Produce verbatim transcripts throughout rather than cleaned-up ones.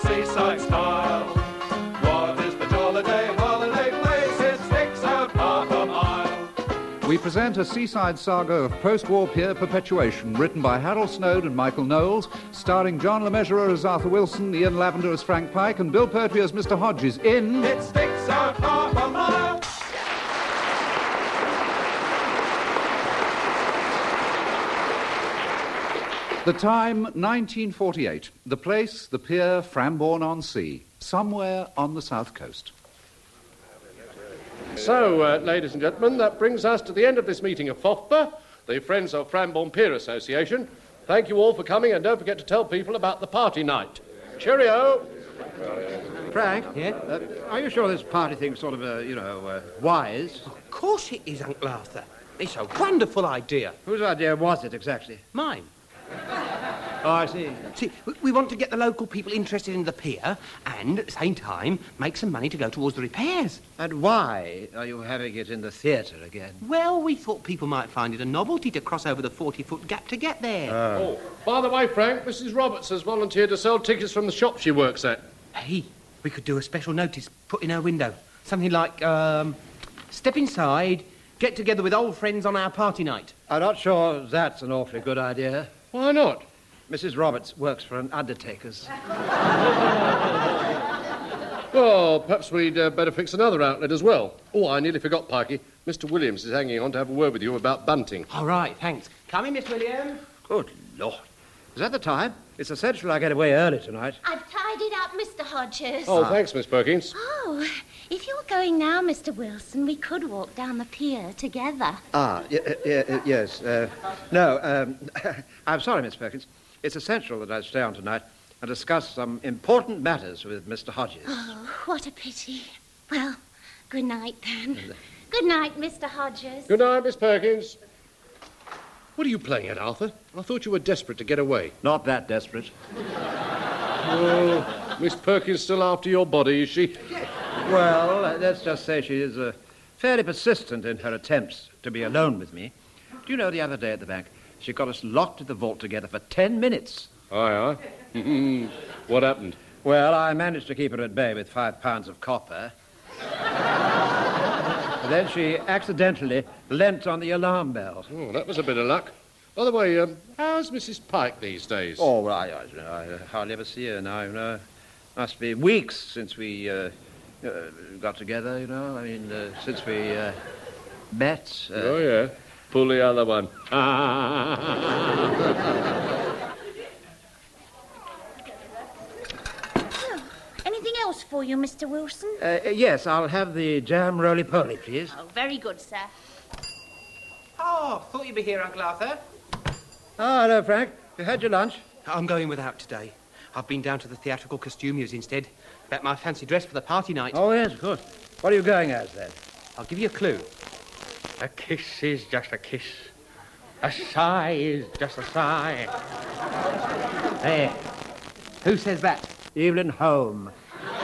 seaside style. What is the Jollity holiday place? It sticks out half a mile. We present a seaside saga of post-war pier perpetuation, written by Harold Snowd and Michael Knowles, starring John Le Mesurier as Arthur Wilson, Ian Lavender as Frank Pike, and Bill Pertwee as Mister Hodges in... It sticks out half a mile. The time, nineteen forty-eight. The place, the pier, Frambourne-on-Sea, somewhere on the south coast. So, uh, ladies and gentlemen, that brings us to the end of this meeting of F O F P A, the Friends of Frambourne Pier Association. Thank you all for coming, and don't forget to tell people about the party night. Cheerio! Frank? Yeah? Uh, are you sure this party thing's sort of, uh, you know, uh, wise? Of course it is, Uncle Arthur. It's a wonderful idea. Whose idea was it, exactly? Mine. Oh, I see. See, we- we want to get the local people interested in the pier and, at the same time, make some money to go towards the repairs. And why are you having it in the theatre again? Well, we thought people might find it a novelty to cross over the forty-foot gap to get there. Oh, by the way, Frank, Missus Roberts has volunteered to sell tickets from the shop she works at. Hey, we could do a special notice put in her window. Something like, um, step inside, get together with old friends on our party night. I'm not sure that's an awfully good idea. Why not? Missus Roberts works for an undertaker's. Well, perhaps we'd uh, better fix another outlet as well. Oh, I nearly forgot, Pikey. Mister Williams is hanging on to have a word with you about bunting. All right, thanks. Come in, Miss Williams. Good Lord. Is that the time? It's essential I get away early tonight. I've tidied up, Mister Hodges. Oh, thanks, Miss Perkins. Oh, if you're going now, Mister Wilson, we could walk down the pier together. Ah, y- y- y- yes. Uh, no, um, I'm sorry, Miss Perkins. It's essential that I stay on tonight and discuss some important matters with Mister Hodges. Oh, what a pity. Well, good night, then. Good night, Mister Hodges. Good night, Miss Perkins. What are you playing at, Arthur? I thought you were desperate to get away. Not that desperate. Oh, Miss Perkins still after your body, is she? Well, uh, let's just say she is uh, fairly persistent in her attempts to be alone with me. Do you know, the other day at the bank, she got us locked in the vault together for ten minutes. Aye, aye. What happened? Well, I managed to keep her at bay with five pounds of copper. Then she accidentally leant on the alarm bell. Oh, that was a bit of luck. By the way, um, how's Missus Pike these days? Oh, well, I, I, I hardly ever see her now, you know. Must be weeks since we uh, uh, got together, you know. I mean, uh, since we uh, met. Uh... Oh, yeah. Pull the other one. Anything else for you, Mister Wilson? Uh, yes, I'll have the jam roly-poly, please. Oh, very good, sir. Oh, thought you'd be here, Uncle Arthur. Oh, hello, Frank. You had your lunch? I'm going without today. I've been down to the theatrical costumiers instead. Bet my fancy dress for the party night. Oh, yes, of course. What are you going as, then? I'll give you a clue. A kiss is just a kiss. A sigh is just a sigh. There. Who says that? Evelyn Home.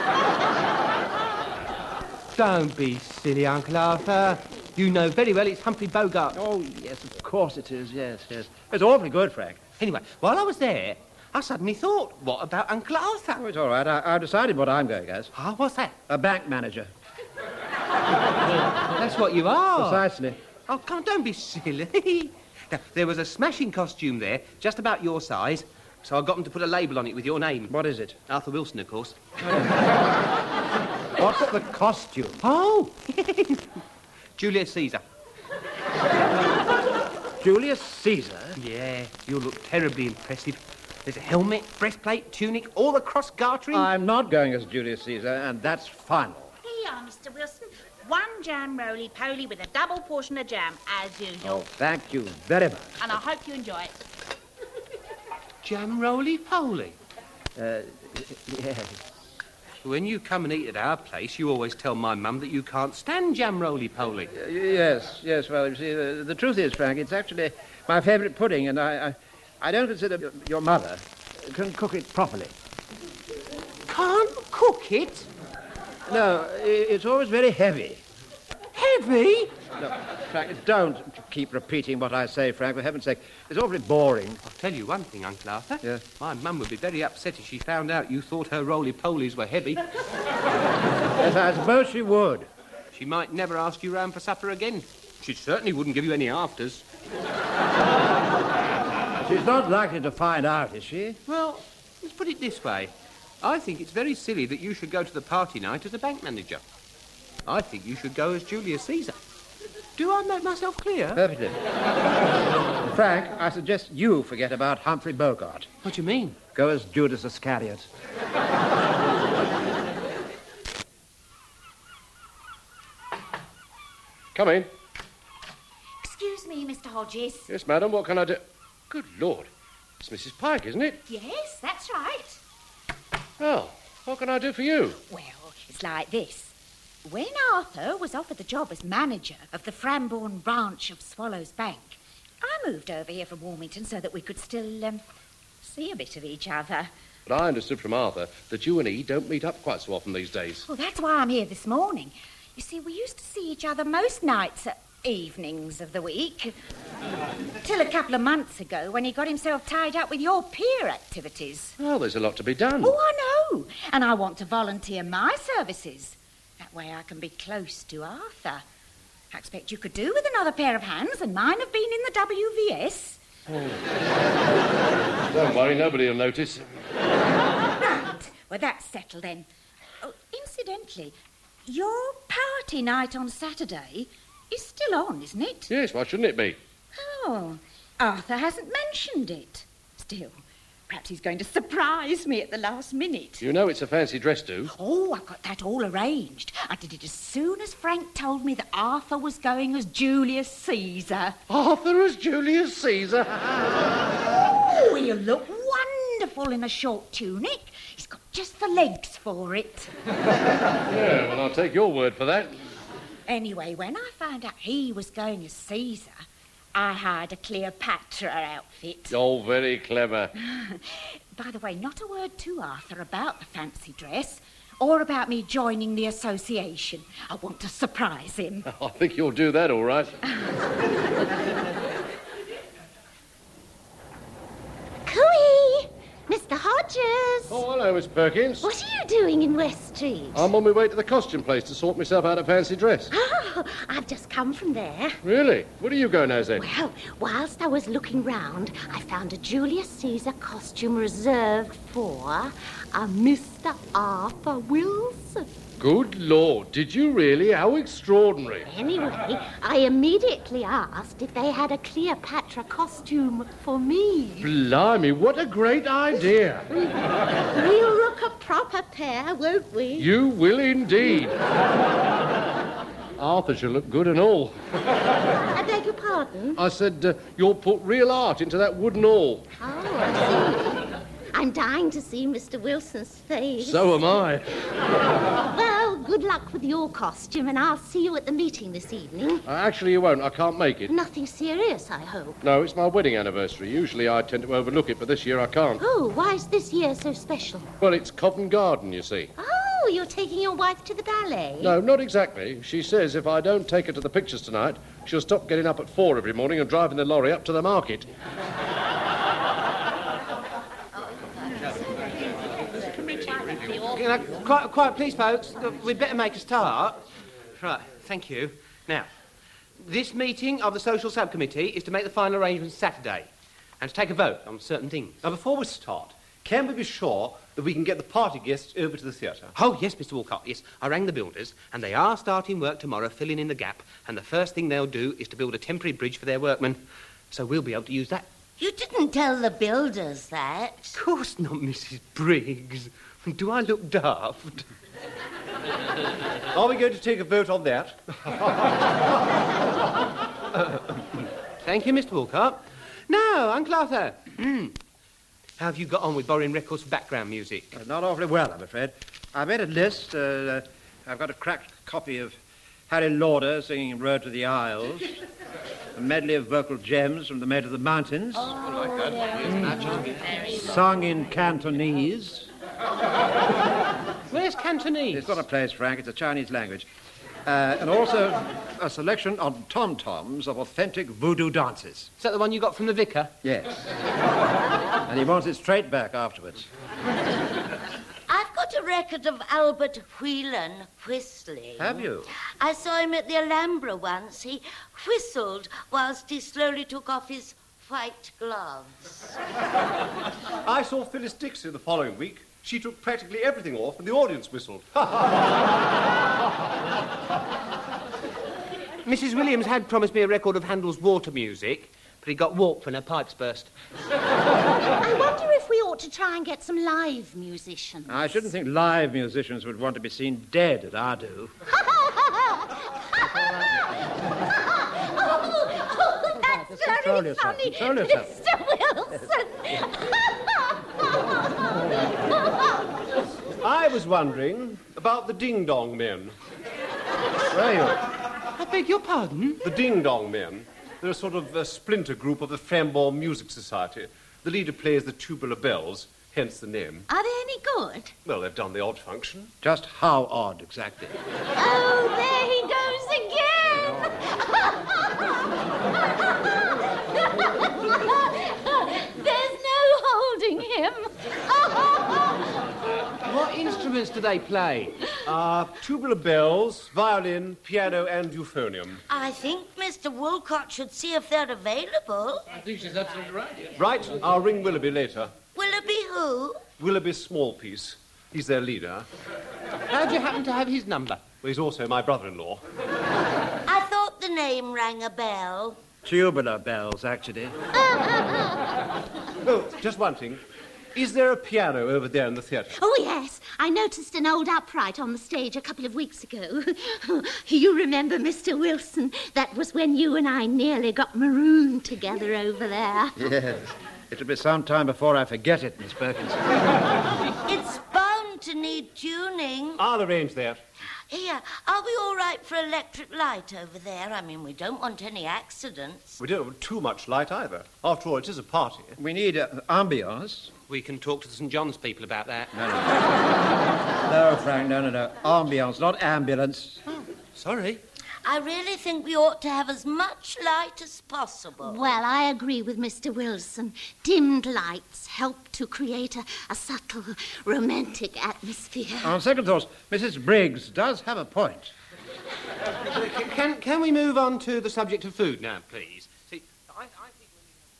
Don't be silly, Uncle Arthur. You know very well it's Humphrey Bogart. Oh, yes, of course it is, yes, yes. It's awfully good, Frank. Anyway, while I was there, I suddenly thought, what about Uncle Arthur? Oh, it's all right. I, I've decided what I'm going as. Ah, what's that? A bank manager. That's what you are. Precisely. Oh, come on, don't be silly. Now, there was a smashing costume there, just about your size, so I got them to put a label on it with your name. What is it? Arthur Wilson, of course. What's the costume? Oh! Julius Caesar. Julius Caesar? Yeah, you'll look terribly impressive. There's a helmet, breastplate, tunic, all the cross gartering. I'm not going as Julius Caesar, and that's final. Here you are, Mister Wilson. One jam roly-poly with a double portion of jam, as usual. Oh, thank you very much. And I hope you enjoy it. Jam roly-poly. Uh, yes. When you come and eat at our place, you always tell my mum that you can't stand jam roly-poly. Uh, yes, yes, well, you see, the, the truth is, Frank, it's actually my favourite pudding, and I, I, I don't consider your, your mother can cook it properly. Can't cook it? No, i- it's always very heavy. Heavy? Look, Frank, don't keep repeating what I say, Frank, for heaven's sake. It's awfully boring. I'll tell you one thing, Uncle Arthur. Yeah? My mum would be very upset if she found out you thought her roly-polies were heavy. Yes, I suppose she would. She might never ask you round for supper again. She certainly wouldn't give you any afters. She's not likely to find out, is she? Well, let's put it this way. I think it's very silly that you should go to the party night as a bank manager. I think you should go as Julius Caesar. Do I make myself clear? Perfectly. Frank, I suggest you forget about Humphrey Bogart. What do you mean? Go as Judas Iscariot. Come in. Excuse me, Mister Hodges. Yes, madam, what can I do? Good Lord. It's Missus Pike, isn't it? Yes, that's right. Well, what can I do for you? Well, it's like this. When Arthur was offered the job as manager of the Frambourne branch of Swallows Bank, I moved over here from Warmington so that we could still um, see a bit of each other. But I understood from Arthur that you and he don't meet up quite so often these days. Well, that's why I'm here this morning. You see, we used to see each other most nights at evenings of the week. Till a couple of months ago when he got himself tied up with your peer activities. Well, there's a lot to be done. Oh, I know. And I want to volunteer my services. That way I can be close to Arthur. I expect you could do with another pair of hands, and mine have been in the W V S. Oh. Don't worry, nobody will notice. Right. Well, that's settled then. Oh, incidentally, your party night on Saturday is still on, isn't it? Yes, why shouldn't it be? Oh, Arthur hasn't mentioned it. Still, perhaps he's going to surprise me at the last minute. You know it's a fancy dress do. Oh, I've got that all arranged. I did it as soon as Frank told me that Arthur was going as Julius Caesar. Arthur as Julius Caesar? Oh, he'll look wonderful in a short tunic. He's got just the legs for it. Yeah, well, I'll take your word for that. Anyway, when I found out he was going as Caesar, I hired a Cleopatra outfit. Oh, very clever. By the way, not a word to Arthur about the fancy dress or about me joining the association. I want to surprise him. I think you'll do that all right. Cooey! Mister Hodges! Oh, hello, Miss Perkins. What are you doing in West Street? I'm on my way to the costume place to sort myself out a fancy dress. Oh, I've just come from there. Really? Where do you go now, then? Well, whilst I was looking round, I found a Julius Caesar costume reserved for a Mister Arthur Wilson. Good Lord, did you really? How extraordinary. Anyway, I immediately asked if they had a Cleopatra costume for me. Blimey, what a great idea. We'll look a proper pair, won't we? You will indeed. Arthur shall look good and all. I beg your pardon? I said uh, you'll put real art into that wooden awl. Oh, I see. I'm dying to see Mister Wilson's face. So am I. Well, good luck with your costume, and I'll see you at the meeting this evening. Uh, actually, you won't. I can't make it. Nothing serious, I hope. No, it's my wedding anniversary. Usually I tend to overlook it, but this year I can't. Oh, why is this year so special? Well, it's Covent Garden, you see. Oh, you're taking your wife to the ballet? No, not exactly. She says if I don't take her to the pictures tonight, she'll stop getting up at four every morning and driving the lorry up to the market. You know, quiet, quiet, please, folks. We'd better make a start. Right, thank you. Now, this meeting of the Social Subcommittee is to make the final arrangements Saturday and to take a vote on certain things. Now, before we start, can we be sure that we can get the party guests over to the theatre? Oh, yes, Mister Walcott, yes. I rang the builders, and they are starting work tomorrow, filling in the gap, and the first thing they'll do is to build a temporary bridge for their workmen, so we'll be able to use that. You didn't tell the builders that. Of course not, Missus Briggs. Do I look daft? Are we going to take a vote on that? Thank you, Mister Walcott. Now, Uncle Arthur. How have you got on with borrowing records for background music? Uh, not awfully well, I'm afraid. I made a list. Uh, uh, I've got a cracked copy of Harry Lauder singing Road to the Isles, a medley of vocal gems from The Maid of the Mountains, Oh, like that. sung in Cantonese. Where's Cantonese? It's not a place, Frank. It's a Chinese language. Uh, and also a selection on tom-toms of authentic voodoo dances. Is that the one you got from the vicar? Yes. And he wants it straight back afterwards. I've got a record of Albert Whelan whistling. Have you? I saw him at the Alhambra once. He whistled whilst he slowly took off his white gloves. I saw Phyllis Dixie the following week. She took practically everything off and the audience whistled. Missus Williams had promised me a record of Handel's water music, but he got warped when her pipes burst. I wonder if we ought to try and get some live musicians. I shouldn't think live musicians would want to be seen dead at our do. Oh, that's Control very yourself. funny, Control yourself. Mister Wilson. I was wondering about the Ding Dong Men. Where are you? I beg your pardon? The Ding Dong Men. They're a sort of a splinter group of the Frambourne Music Society. The leader plays the tubular bells, hence the name. Are they any good? Well, they've done the odd function. Just how odd, exactly? Oh, there he goes again. There's no holding him. What instruments do they play? Uh, tubular bells, violin, piano, and euphonium. I think Mister Woolcott should see if they're available. I think she's absolutely right. Yeah. Right, I'll ring Willoughby later. Willoughby who? Willoughby Smallpiece. He's their leader. How'd you happen to have his number? Well, he's also my brother-in-law. I thought the name rang a bell. Tubular bells, actually. Oh, just one thing. Is there a piano over there in the theatre? Oh, yes. I noticed an old upright on the stage a couple of weeks ago. You remember, Mister Wilson? That was when you and I nearly got marooned together over there. Yes. It'll be some time before I forget it, Miss Perkins. It's bound to need tuning. I'll arrange that. Here, are we all right for electric light over there? I mean, we don't want any accidents. We don't want too much light either. After all, it is a party. We need uh, ambiance. We can talk to the St John's people about that. No, no. No, Frank, no, no, no. Ambiance, not ambulance. Oh, sorry. I really think we ought to have as much light as possible. Well, I agree with Mister Wilson. Dimmed lights help to create a, a subtle, romantic atmosphere. On second thoughts, Missus Briggs does have a point. Can, can we move on to the subject of food now, please? See, I, I think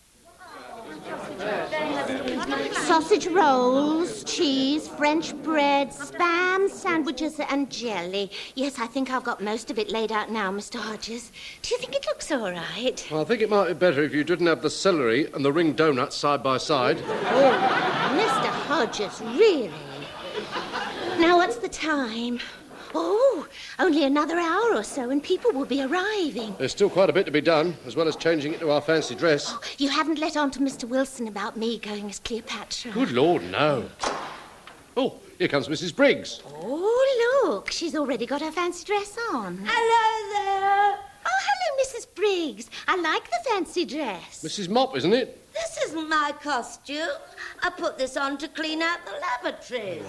Sausage rolls, cheese, French bread, spam, sandwiches, and jelly. Yes, I think I've got most of it laid out now, Mister Hodges. Do you think it looks all right? Well, I think it might be better if you didn't have the celery and the ring donuts side by side. Mister Hodges, really? Now, what's the time? Oh, only another hour or so and people will be arriving. There's still quite a bit to be done, as well as changing it to our fancy dress. Oh, you haven't let on to Mister Wilson about me going as Cleopatra. Good Lord, no. Oh, here comes Missus Briggs. Oh, look, she's already got her fancy dress on. Hello there. Oh, hello, Missus Briggs. I like the fancy dress. Missus Mop, isn't it? This isn't my costume. I put this on to clean out the lavatories.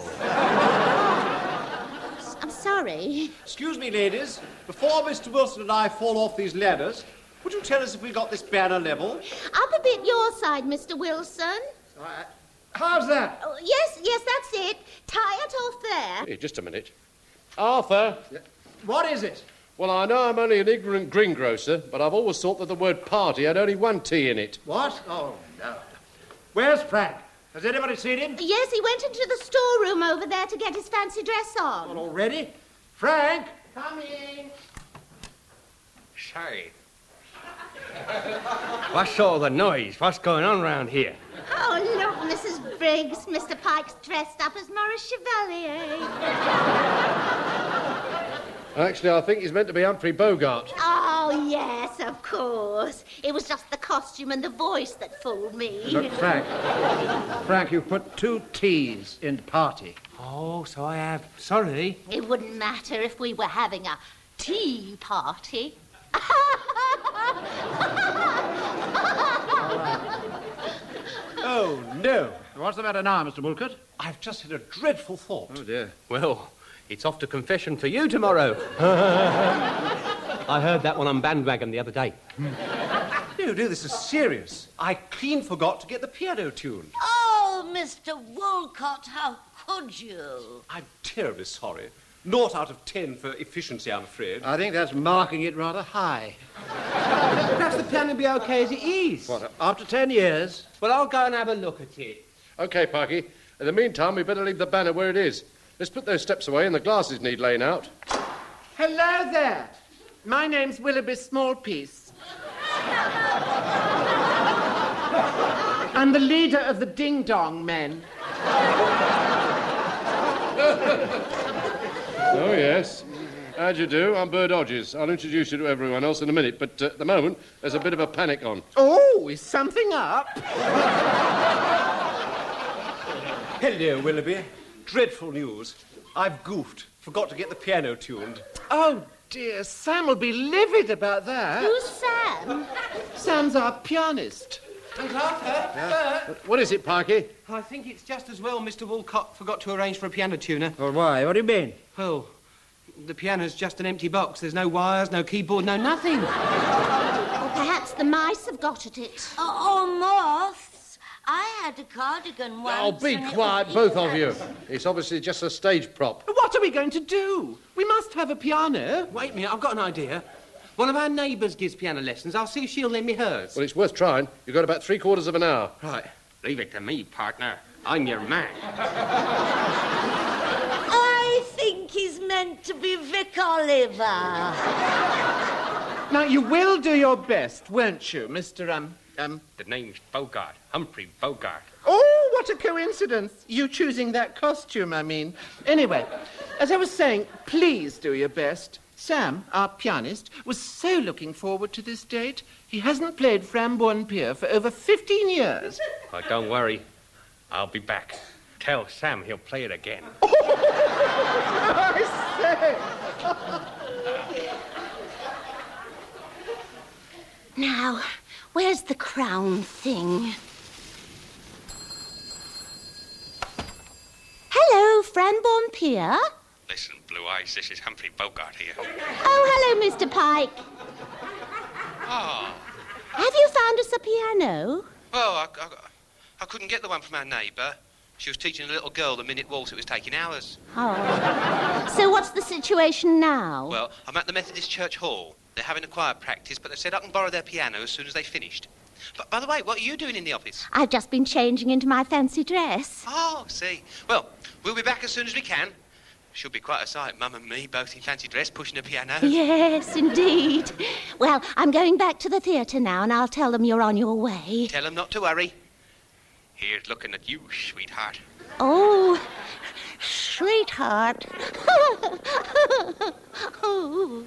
I'm sorry. Excuse me, ladies. Before Mister Wilson and I fall off these ladders, would you tell us if we got this banner level? Up a bit your side, Mister Wilson. Uh, how's that? Oh, yes, yes, that's it. Tie it off there. Here, just a minute. Arthur. What is it? Well, I know I'm only an ignorant greengrocer, but I've always thought that the word party had only one T in it. What? Oh, no. Where's Frank? Has anybody seen him? Yes, he went into the storeroom over there to get his fancy dress on. Well, already? Frank? Coming. Say. What's all the noise? What's going on round here? Oh, look, Missus Briggs. Mister Pike's dressed up as Maurice Chevalier. Actually, I think he's meant to be Humphrey Bogart. Oh, yes, of course. It was just the costume and the voice that fooled me. Look, Frank. Frank, you've put two T's in party. Oh, so I have. Sorry. It wouldn't matter if we were having a tea party. Oh, no. What's the matter now, Mister Woolcott? I've just had a dreadful thought. Oh, dear. Well, It's off to confession for you tomorrow. I heard that one on Bandwagon the other day. No, no, this is serious. I clean forgot to get the piano tuned. Oh, Mister Wolcott, how could you? I'm terribly sorry. Naught out of ten for efficiency, I'm afraid. I think that's marking it rather high. Perhaps the piano will be okay as it is. What, after ten years? Well, I'll go and have a look at it. OK, Parky. In the meantime, we better leave the banner where it is. Let's put those steps away and the glasses need laying out. Hello there. My name's Willoughby Smallpiece. I'm the leader of the Ding Dong Men. Oh, yes. How do you do? I'm Bird Hodges. I'll introduce you to everyone else in a minute, but uh, at the moment, there's a bit of a panic on. Oh, is something up? Hello, Willoughby. Dreadful news. I've goofed. Forgot to get the piano tuned. Oh, dear. Sam will be livid about that. Who's Sam? Sam's our pianist. Aunt Arthur, Bert. What is it, Parky? I think it's just as well Mister Wolcott forgot to arrange for a piano tuner. Well, why? What do you mean? Well, the piano's just an empty box. There's no wires, no keyboard, no nothing. Or perhaps the mice have got at it. Oh, or moths. I had a cardigan once. Oh, be and it quiet, was both of you. ears. It's obviously just a stage prop. What are we going to do? We must have a piano. Wait a minute, I've got an idea. One of our neighbours gives piano lessons. I'll see if she'll lend me hers. Well, it's worth trying. You've got about three quarters of an hour. Right. Leave it to me, partner. I'm your man. I think he's meant to be Vic Oliver. Now, you will do your best, won't you, Mister Um... um... The name's Bogart. Humphrey Bogart. Oh, what a coincidence. You choosing that costume, I mean. Anyway, as I was saying, please do your best. Sam, our pianist, was so looking forward to this date. He hasn't played Frambourne Pier for over fifteen years. Oh, don't worry. I'll be back. Tell Sam he'll play it again. I say! Now, where's the crown thing? Hello, Frambourne Pier. Listen, Blue Eyes, this is Humphrey Bogart here. Oh, hello, Mister Pike. Oh, Have you found us a piano? Well, I, I, I couldn't get the one from our neighbour. She was teaching a little girl the minute waltz. It was taking hours. Oh. So what's the situation now? Well, I'm at the Methodist Church Hall. They're having a choir practice, but they said I can borrow their piano as soon as they finished. But, by the way, what are you doing in the office? I've just been changing into my fancy dress. Oh, see. Well, we'll be back as soon as we can. Should be quite a sight, Mum and me, both in fancy dress, pushing a piano. Yes, indeed. Well, I'm going back to the theatre now, and I'll tell them you're on your way. Tell them not to worry. Here's looking at you, sweetheart. Oh, sweetheart. Oh.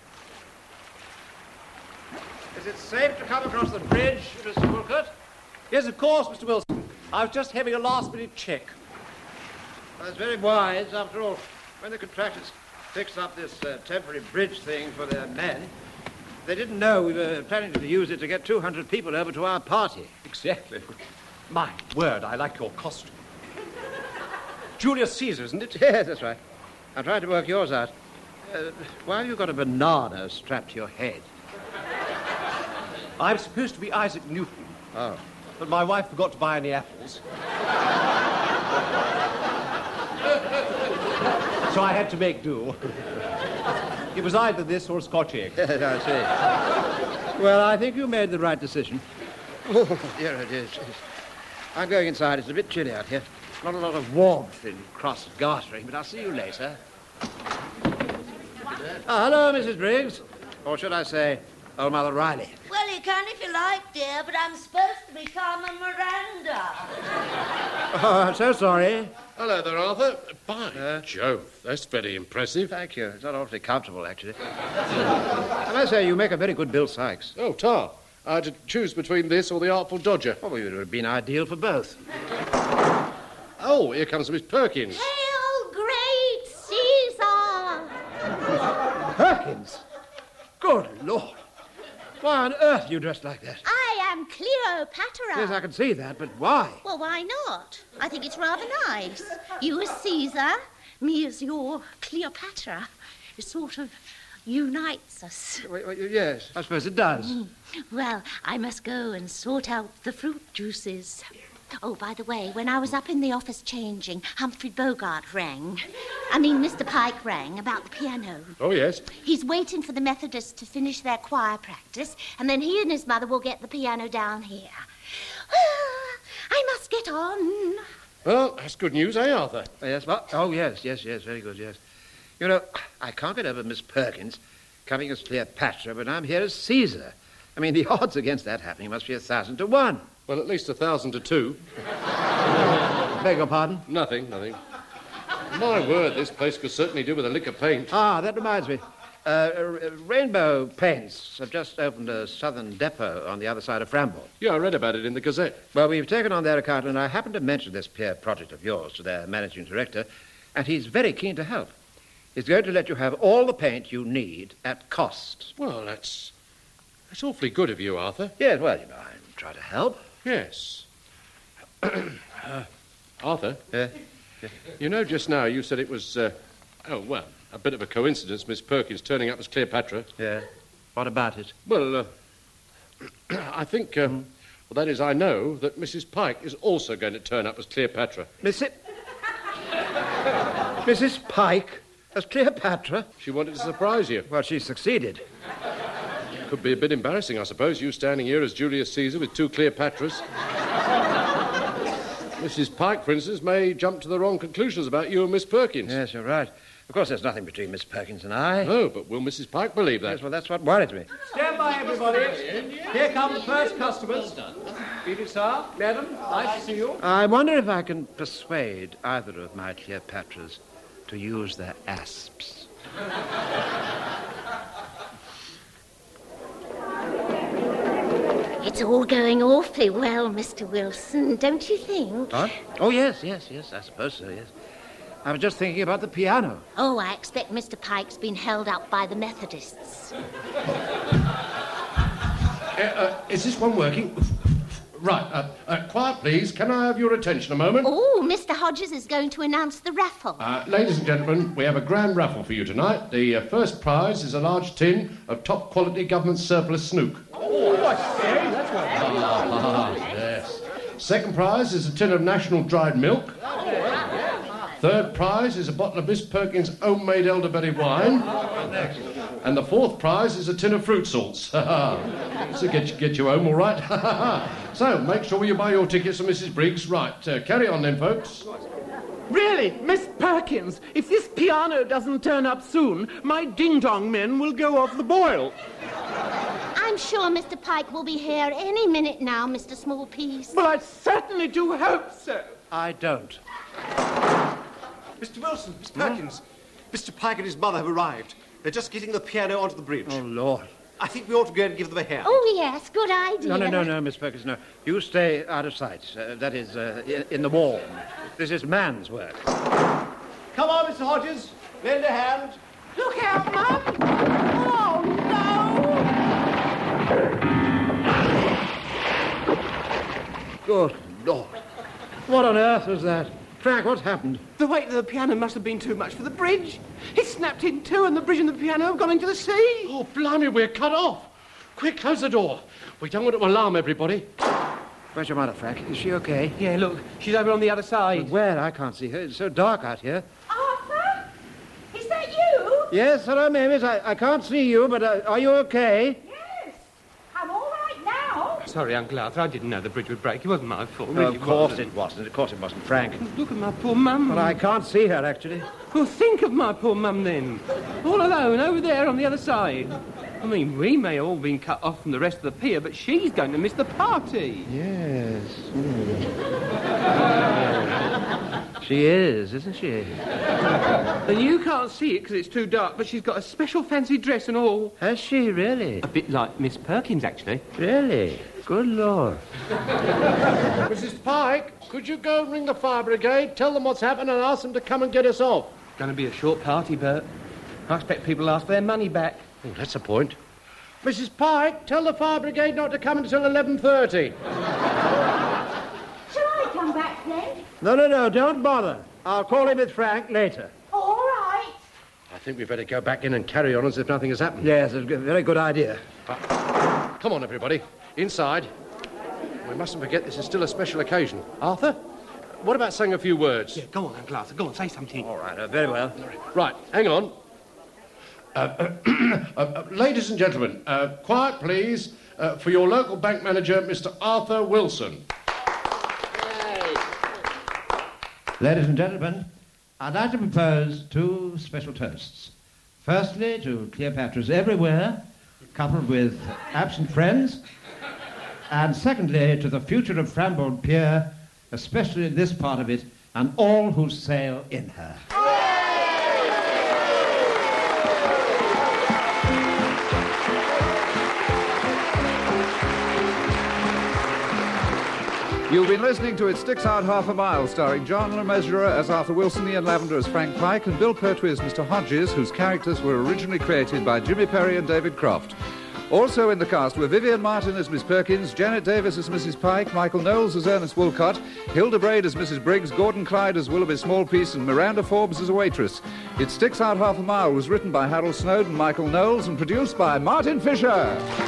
Is it safe to come across the bridge, Mister Wolcott? Yes, of course, Mister Wilson. I was just having a last-minute check. Well, it's very wise, after all. When the contractors fixed up this uh, temporary bridge thing for their men, they didn't know we were planning to use it to get two hundred people over to our party. Exactly. My word, I like your costume. Julius Caesar, isn't it? Yes, that's right. I'm trying to work yours out. Uh, why have you got a banana strapped to your head? I'm supposed to be Isaac Newton. Oh. But my wife forgot to buy any apples. So I had to make do. It was either this or a Scotch egg. Yes, I see. Well, I think you made the right decision. Oh, dear, it is. I'm going inside. It's a bit chilly out here. Not a lot of warmth in Cross Gartering, but I'll see you later. Ah, hello, Missus Briggs. Or should I say, old Mother Riley. Well, you can if you like, dear, but I'm supposed to be Carmen Miranda. Oh, I'm so sorry. Hello there, Arthur. By Uh, Jove, that's very impressive. Thank you. It's not awfully comfortable, actually. I must say, you make a very good Bill Sykes. Oh, Tar. I had to choose between this or the Artful Dodger. Oh, well, you would have been ideal for both. Oh, here comes Miss Perkins. Hail, great Caesar! Perkins? Good Lord. Why on earth are you dressed like that? I am Cleopatra. Yes, I can see that, but why? Well, why not? I think it's rather nice. You as Caesar, me as your Cleopatra. It sort of unites us. Wait, wait, yes, I suppose it does. Mm. Well, I must go and sort out the fruit juices. Oh, by the way, when I was up in the office changing, Humphrey Bogart rang. I mean, Mister Pike rang about the piano. Oh, yes. He's waiting for the Methodists to finish their choir practice, and then he and his mother will get the piano down here. Well, I must get on. Well, that's good news, eh, Arthur? Oh, yes, well, oh, yes, yes, yes, very good, yes. You know, I can't get over Miss Perkins coming as Cleopatra, but I'm here as Caesar. I mean, the odds against that happening must be a thousand to one. Well, at least a thousand to two. Beg your pardon? Nothing, nothing. My word, this place could certainly do with a lick of paint. Ah, that reminds me. Uh, uh, Rainbow Paints have just opened a southern depot on the other side of Frambourg. Yeah, I read about it in the Gazette. Well, we've taken on their account, and I happened to mention this pier project of yours to their managing director, and he's very keen to help. He's going to let you have all the paint you need at cost. Well, that's... that's awfully good of you, Arthur. Yes, well, you know, I try to help. Yes. uh, Arthur? Yeah? Yeah. You know, just now you said it was, uh, oh, well, a bit of a coincidence, Miss Perkins turning up as Cleopatra. Yeah. What about it? Well, uh, I think, um, well, that is, I know that Missus Pike is also going to turn up as Cleopatra. Missus Missus Pike as Cleopatra? She wanted to surprise you. Well, she succeeded. Could be a bit embarrassing, I suppose, you standing here as Julius Caesar with two Cleopatras. Missus Pike, for instance, may jump to the wrong conclusions about you and Miss Perkins. Yes, you're right. Of course, there's nothing between Miss Perkins and I. No, but will Missus Pike believe that? Yes, well, that's what worries me. Stand by, everybody. Here come the first customers. Edith, sir, madam, nice to see you. I wonder if I can persuade either of my Cleopatras to use their asps. It's all going awfully well, Mister Wilson, don't you think? What? Oh, yes, yes, yes, I suppose so, yes. I was just thinking about the piano. Oh, I expect Mister Pike's been held up by the Methodists. Uh, uh, is this one working? Right. Uh, uh, quiet, please. Can I have your attention a moment? Oh, Mister Hodges is going to announce the raffle. Uh, ladies and gentlemen, we have a grand raffle for you tonight. The uh, first prize is a large tin of top-quality government surplus snook. Oh, I say, that's what Ah, yes. Second prize is a tin of national dried milk. Third prize is a bottle of Miss Perkins' homemade elderberry wine. And the fourth prize is a tin of fruit salts. So get you, get you home, all right? So, make sure you buy your tickets for Missus Briggs. Right, uh, carry on then, folks. Really, Miss Perkins, if this piano doesn't turn up soon, my ding-dong men will go off the boil. I'm sure Mister Pike will be here any minute now, Mister Smallpiece. Well, I certainly do hope so. I don't. Mister Wilson, Miss Perkins, Mister Pike and his mother have arrived. They're just getting the piano onto the bridge. Oh, Lord. I think we ought to go and give them a hand. Oh, yes, good idea. No, no, no, no, Miss Perkins, no. You stay out of sight. Uh, that is, uh, in, in the warm. This is man's work. Come on, Mister Hodges. Lend a hand. Look out, Mum! Oh, no! Good Lord. What on earth was that? Frank, what's happened? The weight of the piano must have been too much for the bridge. It snapped in two and the bridge and the piano have gone into the sea. Oh, blimey, we're cut off. Quick, close the door. We don't want to alarm everybody. Where's your mother, Frank? Is she okay? Yeah, look, she's over on the other side. Where? I can't see her. It's so dark out here. Arthur? Is that you? Yes, hello, Mavis. I, I can't see you, but uh, are you okay? Yes. I'm all right now. Sorry, Uncle Arthur, I didn't know the bridge would break. It wasn't my fault. No, Really of course wasn't. it wasn't. Of course it wasn't, Frank. Look at my poor mum. But I can't see her, actually. Well, think of my poor mum, then. All alone, over there on the other side. I mean, we may have all been cut off from the rest of the pier, but she's going to miss the party. Yes. Mm. She is, isn't she? And you can't see it because it's too dark, but she's got a special fancy dress and all. Has she, really? A bit like Miss Perkins, actually. Really? Good Lord. Missus Pike, could you go and ring the fire brigade, tell them what's happened and ask them to come and get us off? Going to be a short party, Bert. I expect people ask their money back. Oh, that's a point. Missus Pike, tell the fire brigade not to come until eleven thirty. Shall I come back then? No, no, no, don't bother. I'll call in with Frank later. think we'd better go back in and carry on as if nothing has happened. Yes, a g- very good idea. Come on, everybody. Inside. We mustn't forget this is still a special occasion. Arthur, what about saying a few words? Yeah, go on, Uncle Arthur. Go on, say something. All right, uh, very well. Right, hang on. Uh, uh, uh, ladies and gentlemen, uh, quiet, please, uh, for your local bank manager, Mister Arthur Wilson. Ladies and gentlemen, I'd like to propose two special toasts. Firstly, to Cleopatra's Everywhere, coupled with absent friends. And secondly, to the future of Frambourne Pier, especially in this part of it, and all who sail in her. You've been listening to It Sticks Out Half a Mile, starring John Le Mesurier as Arthur Wilson, Ian Lavender as Frank Pike, and Bill Pertwee as Mister Hodges, whose characters were originally created by Jimmy Perry and David Croft. Also in the cast were Vivian Martin as Miss Perkins, Janet Davis as Missus Pike, Michael Knowles as Ernest Woolcott, Hilda Braid as Missus Briggs, Gordon Clyde as Willoughby Smallpiece, and Miranda Forbes as a waitress. It Sticks Out Half a Mile was written by Harold Snowden, Michael Knowles, and produced by Martin Fisher.